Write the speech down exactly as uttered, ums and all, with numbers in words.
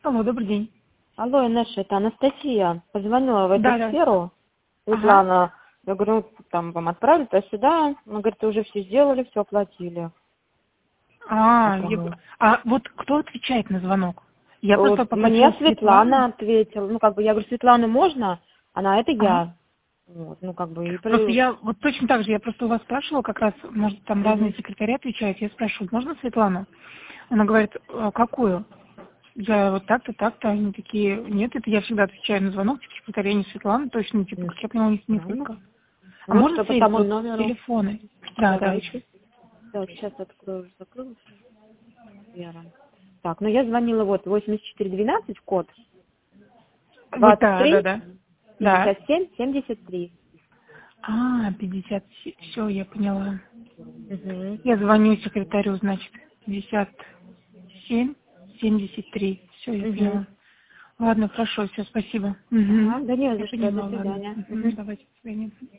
Алло, добрый день. Алло, Инесса, это Анастасия. Позвонила в эту Да, да. сферу. Ага. Светлана, я говорю, там вам отправили туда-сюда. Она говорит, уже все сделали, все оплатили. А, я г- Потому- а вот кто отвечает на звонок? Я просто Вот попросила мне Светлану. Светлана ответила. Ну, как бы, я говорю, Светлану можно? Она, это Ага. я. Вот, ну, как бы, и Просто при... я вот точно так же, я просто у вас спрашивала, как раз, может, там разные Мгм. секретари отвечают. Я спрашиваю, можно Светлану? Она говорит, «А какую? Я вот так-то, так-то. Они такие, нет, это я всегда отвечаю на звонок, типа, секретаря не Светлана, точно, типа, М. как я поняла, у них Ну, ну, несколько. А вот можно что по сверить тому вот номеру. телефоны? Да, да. Давайте. Так, сейчас открою, уже закрылась. Вера. Так, ну я звонила вот восемьдесят четыре двенадцать, код Вот, двадцать да, да, три да. Да. пятьдесят семь семьдесят три. А, пятьдесят, все, я поняла. Угу. Я звоню секретарю, значит, пятьдесят семь семьдесят три. Все, я Угу. поняла. Ладно, хорошо, все, спасибо. Угу. Ага, да не Я за что, до поняла, ладно. свидания. Угу. Мгм. Давайте, до свидания.